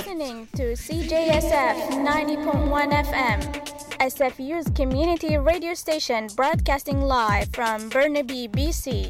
listening to CJSF 90.1 FM, SFU's community radio station broadcasting live from Burnaby, BC.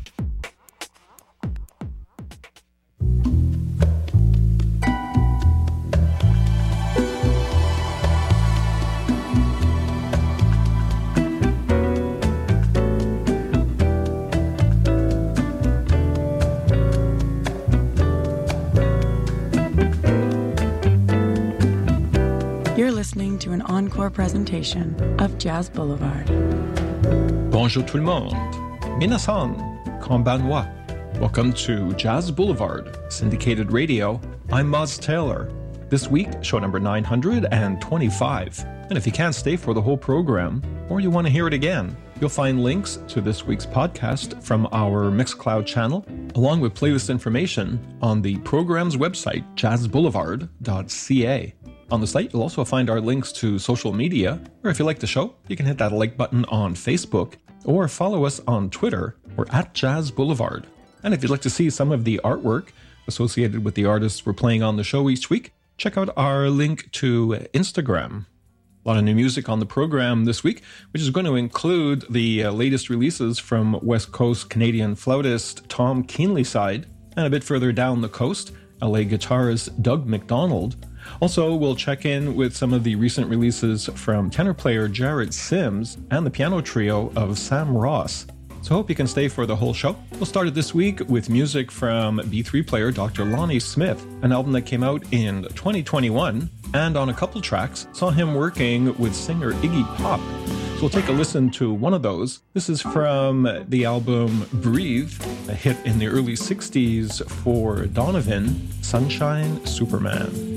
You're listening to an encore presentation of Jazz Boulevard. Bonjour tout le monde. Minasan, konbanwa. Welcome to Jazz Boulevard, syndicated radio. I'm Moz Taylor. This week, show number 925. And if you can't stay for the whole program, or you want to hear it again, you'll find links to this week's podcast from our Mixcloud channel, along with playlist information on the program's website, jazzboulevard.ca. On the site, you'll also find our links to social media, or if you like the show, you can hit that like button on Facebook, or follow us on Twitter. We're at Jazz Boulevard. And if you'd like to see some of the artwork associated with the artists we're playing on the show each week, check out our link to Instagram. A lot of new music on the program this week, which is going to include the latest releases from West Coast Canadian flautist Tom Keenlyside, and a bit further down the coast, LA guitarist Doug McDonald. Also, we'll check in with some of the recent releases from tenor player Jared Sims and the piano trio of Sam Ross. So hope you can stay for the whole show. We'll start it this week with music from B3 player Dr. Lonnie Smith, an album that came out in 2021, and on a couple tracks saw him working with singer Iggy Pop. So we'll take a listen to one of those. This is from the album Breathe, a hit in the early 60s for Donovan, Sunshine Superman.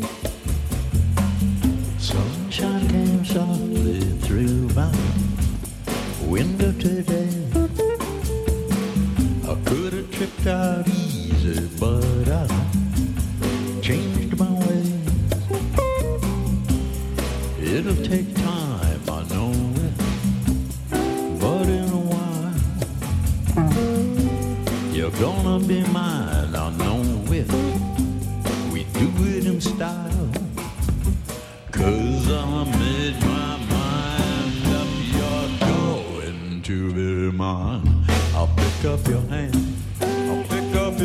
Sunshine came softly through my window today. I could have tripped out easy, but I changed my ways. It'll take time, I know it, but in a while you're gonna be mine, I know it. We do it in style. 'Cause I made my mind up, you're going to be mine. I'll pick up your hand, I'll pick up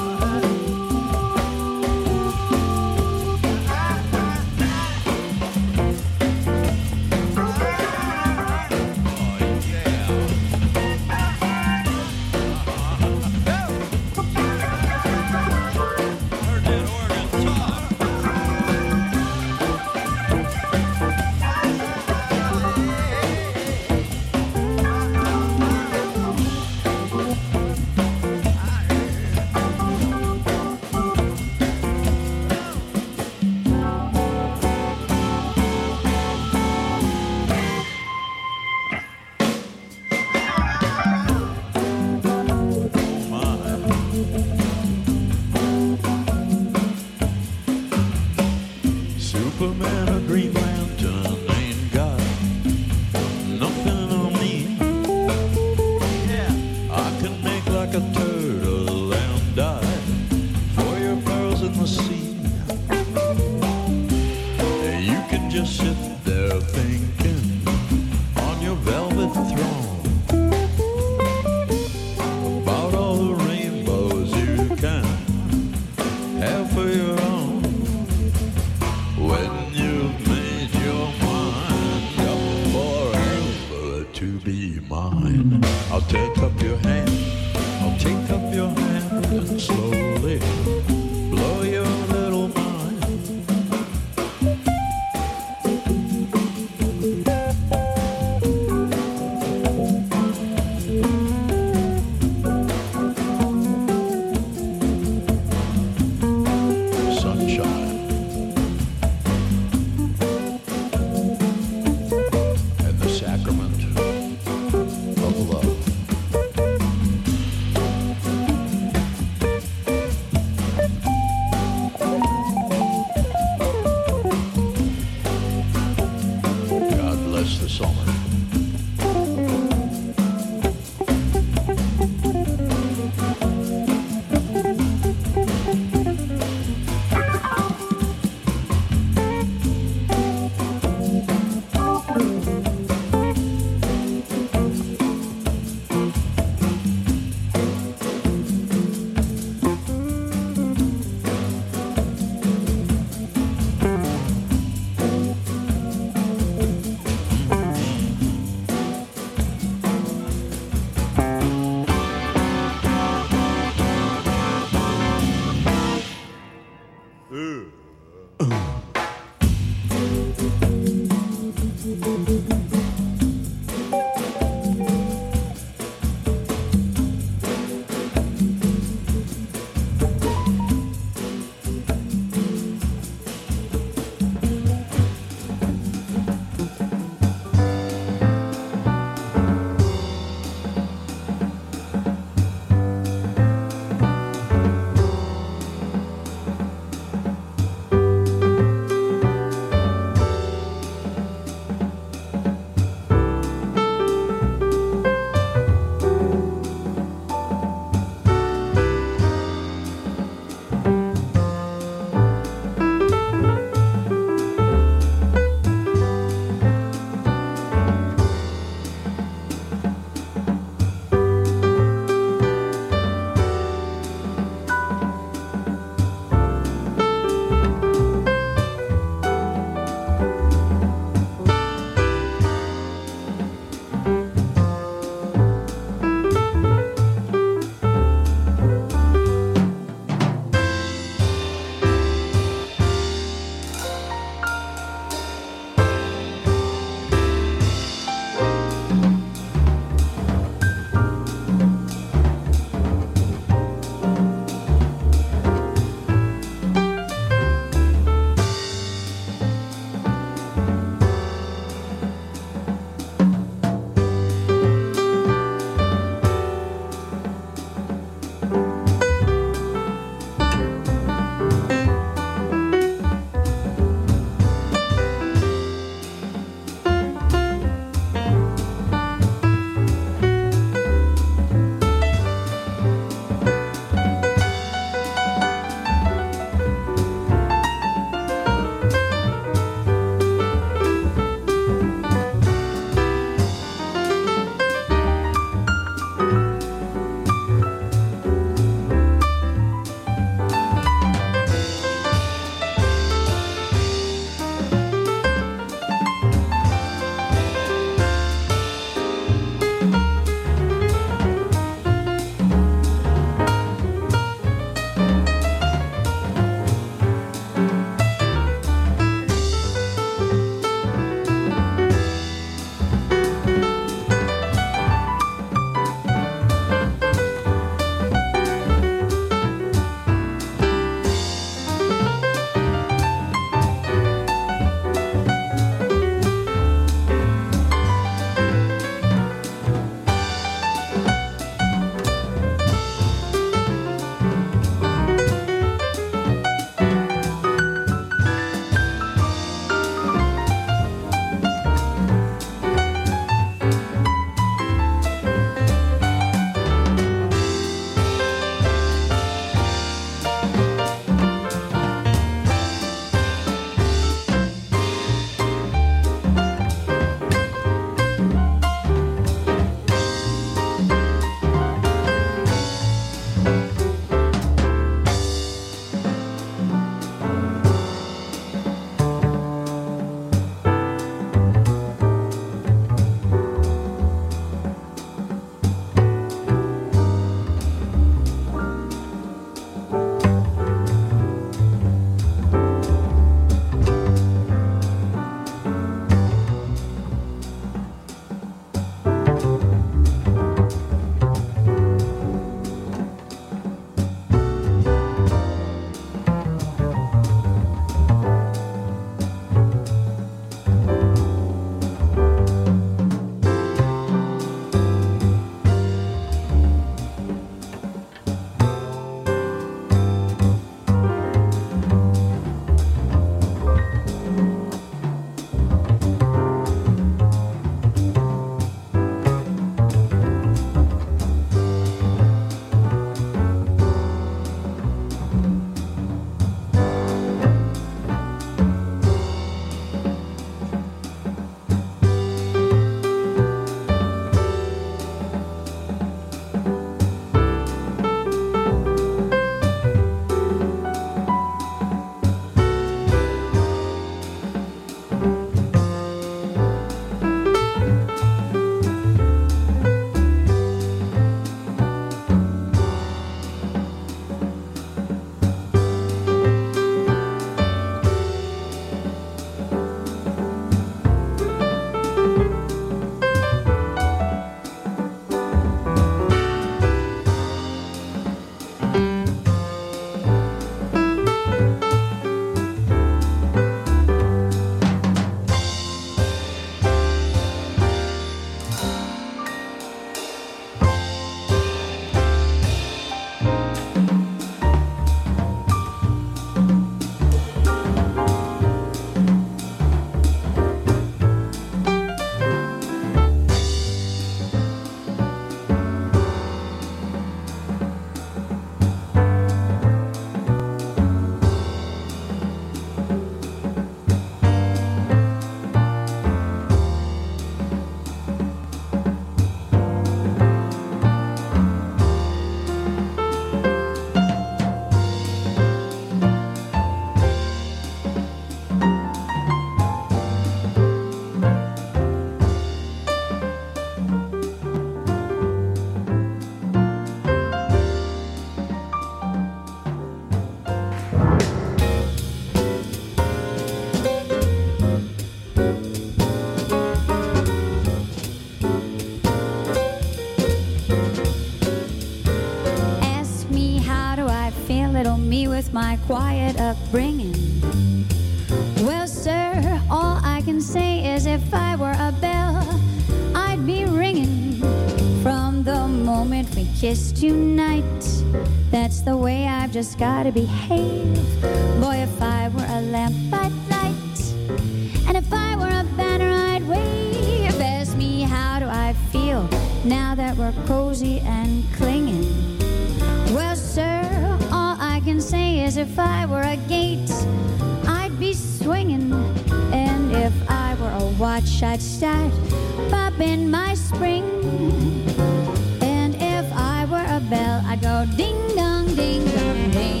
with my quiet upbringing. Well, sir, all I can say is if I were a bell, I'd be ringing from the moment we kissed tonight. That's the way I've just gotta behave. Boy, if I were a lamp, I'd light, and if I were a banner, I'd wave. Ask me, how do I feel now that we're cozy and clinging? Well, sir, all I can say is if I were a gate, I'd be swinging, and if I were a watch, I'd start popping my spring, and if I were a bell, I'd go ding dong, ding dong, ding.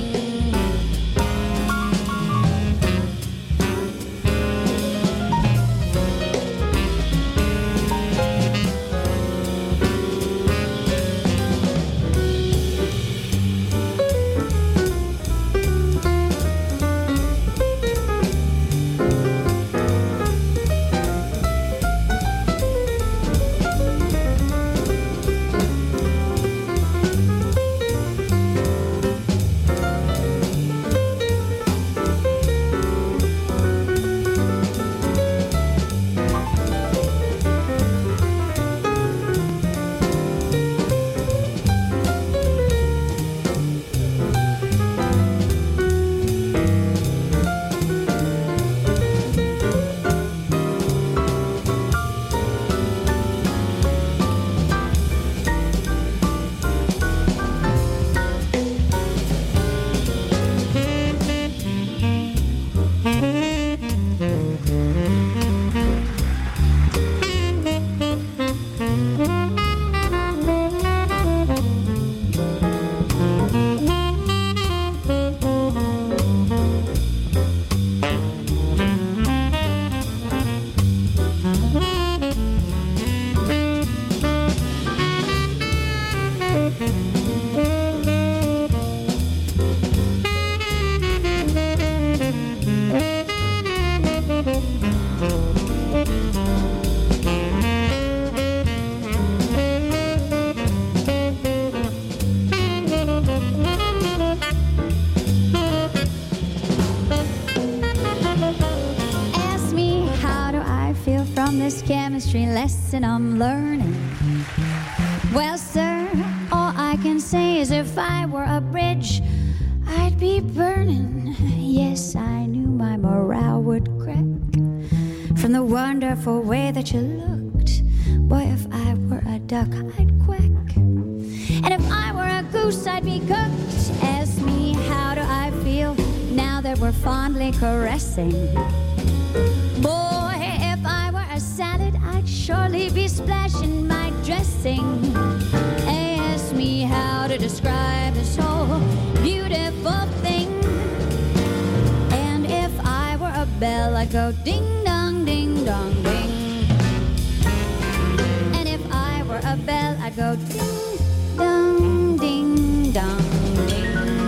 Chemistry lesson I'm learning. Well, sir, all I can say is if I were a bridge, I'd be burning. Yes, I knew my morale would crack from the wonderful way that you looked. Boy, if I were a duck, I'd quack, and if I were a goose, I'd be cooked. Ask me, how do I feel now that we're fondly caressing? Boy, if I were a salad, I'd surely be splashing my dressing. Ask me how to describe this whole beautiful thing. And if I were a bell, I'd go ding dong, ding dong, ding. And if I were a bell, I'd go ding dong, ding dong, ding.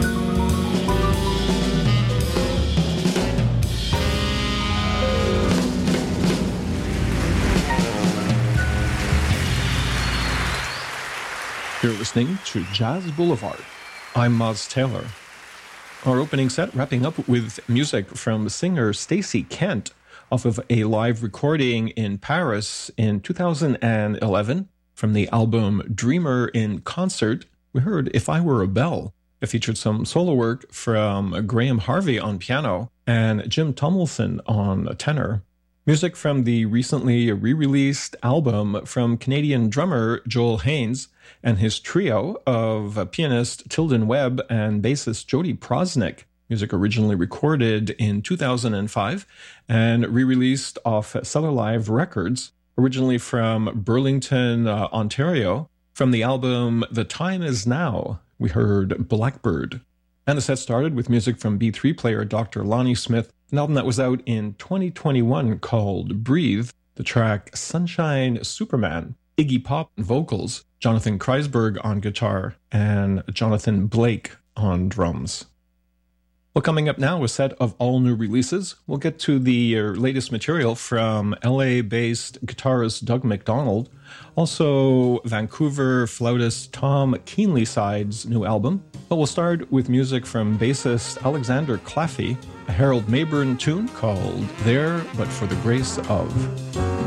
You're listening to Jazz Boulevard. I'm Moz Taylor. Our opening set wrapping up with music from singer Stacey Kent off of a live recording in Paris in 2011 from the album Dreamer in Concert. We heard If I Were a Bell. It featured some solo work from Graham Harvey on piano and Jim Tomlinson on tenor. Music from the recently re-released album from Canadian drummer Joel Haynes and his trio of pianist Tilden Webb and bassist Jody Prosnick. Music originally recorded in 2005 and re-released off Cellar Live Records, originally from Burlington, Ontario. From the album The Time Is Now, we heard Blackbird. And the set started with music from B3 player Dr. Lonnie Smith, an album that was out in 2021 called Breathe, the track Sunshine Superman, Iggy Pop vocals, Jonathan Kreisberg on guitar, and Jonathan Blake on drums. Well, coming up now, a set of all new releases. We'll get to the latest material from LA-based guitarist Doug McDonald, also Vancouver flautist Tom Keenlyside's new album. But we'll start with music from bassist Alexander Claffey, a Harold Mayburn tune called There But For the Grace Of.